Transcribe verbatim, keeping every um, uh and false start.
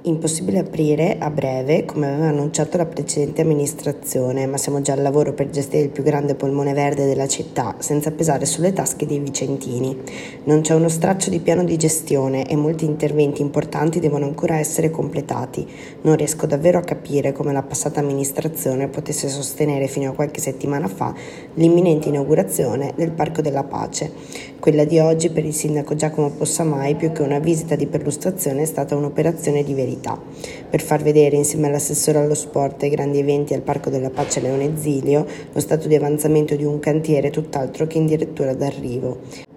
Impossibile aprire a breve, come aveva annunciato la precedente amministrazione, ma siamo già al lavoro per gestire il più grande polmone verde della città, senza pesare sulle tasche dei vicentini. Non c'è uno straccio di piano di gestione e molti interventi importanti devono ancora essere completati. Non riesco davvero a capire come la passata amministrazione potesse sostenere fino a qualche settimana fa l'imminente inaugurazione del Parco della Pace. Quella di oggi per il sindaco Giacomo Possamai, più che una visita di perlustrazione, è stata un'operazione di verità, per far vedere insieme all'assessore allo sport e ai grandi eventi al Parco della Pace Leone Zilio lo stato di avanzamento di un cantiere tutt'altro che in dirittura d'arrivo.